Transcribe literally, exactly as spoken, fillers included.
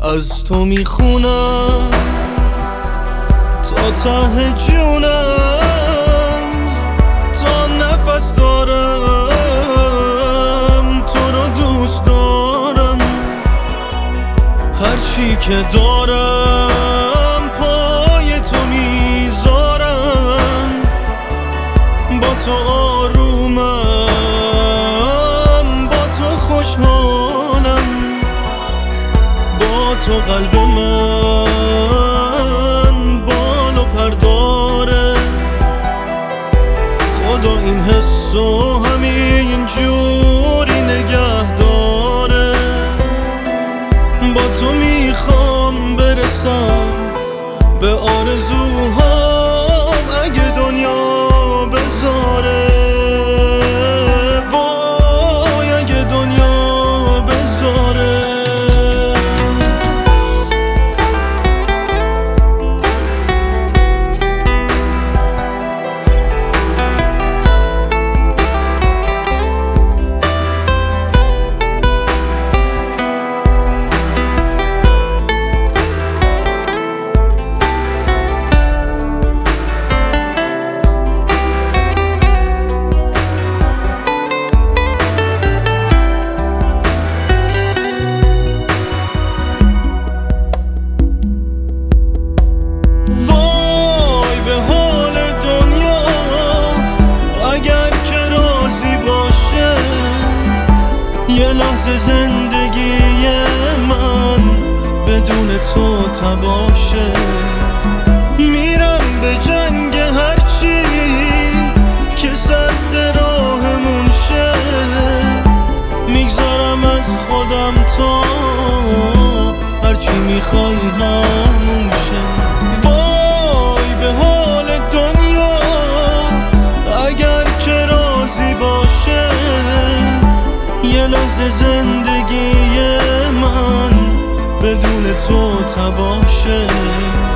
از تو میخونم تا ته جونم، تا نفس دارم تو رو دوست دارم. هرچی که دارم پای تو میذارم، با تو آرومم، با تو خوشحالم، با تو قلب من بال و پر داره. خدا این حسو همین جوری نگه داره. با تو میخوام برسم به آرزوهام اگه دنیا بذاره. وای اگه دنیا بذاره. یه لحظه زندگی من بدون تو تباشه. میرم به جنگ هرچی که سد راهمون شه. میگذارم از خودم تا هرچی میخوای همون شه. وای به حال دنیا اگر که راضی باشه. یه لحظه زندگی من بدون تو تباشه.